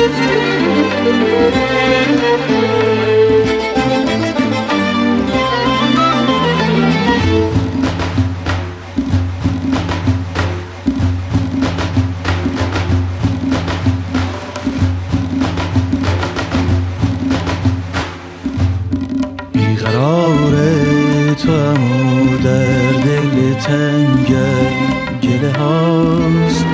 بیقرار توام و در دل تنگم گله هاست،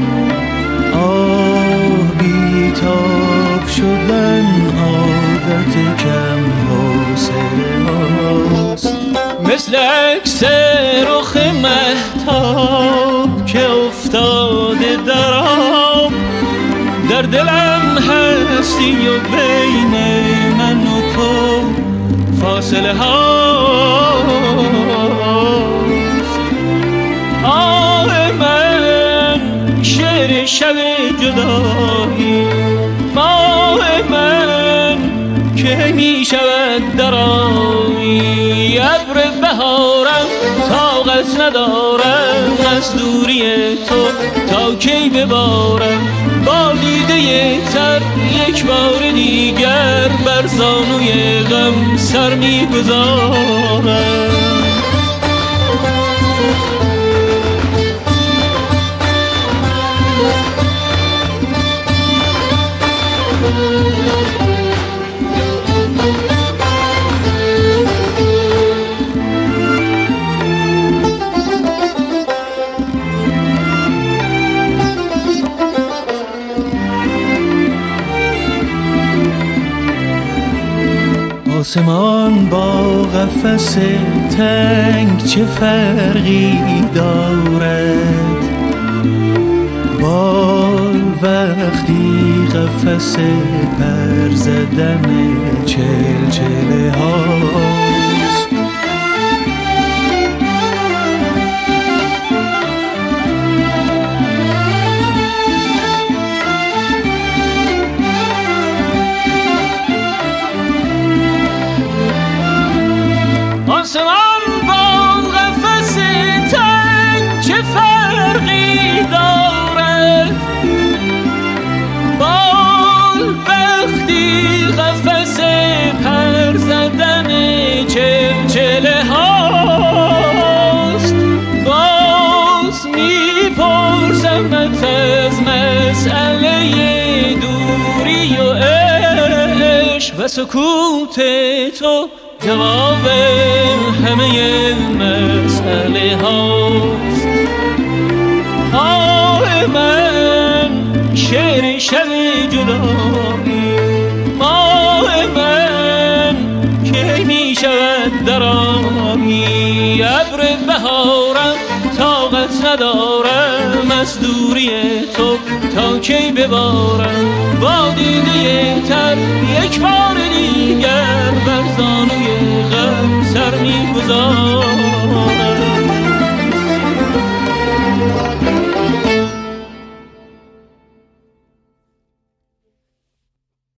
بیتاب شدن عادت کم حوصله هاست. مثل عکس رخ مهتاب که افتاده در آب، در دلم هستی و بین من و تو فاصله هاست. آه من شعر شب جدایی، ماه من که می شود درایی. ابر بهارم طاقت ندارم از دوری تو، تا کی ببارم با دیده تر یک بار دیگر بر زانوی غم سر می گذارم. آسمان با قفس تنگ چه فرقی دارد؟ بال وقتی قفس پر زدن چلچله هاست. آسمان با قفس تنگ چه فرقی دارد؟ بال وقتی قفس پر زدن چلچله هاست. باز میپرسمت از مسئله دوری و عشق و سکوت تو جواب همه مسئله هاست. آه من شعر شب جدایی، ماه من که می شود درایی. ابر بهارم طاقت ندارم از دوری تو، تا کی ببارم با دیده تر یک بار دیگر بر زانوی غم سر می گذارم.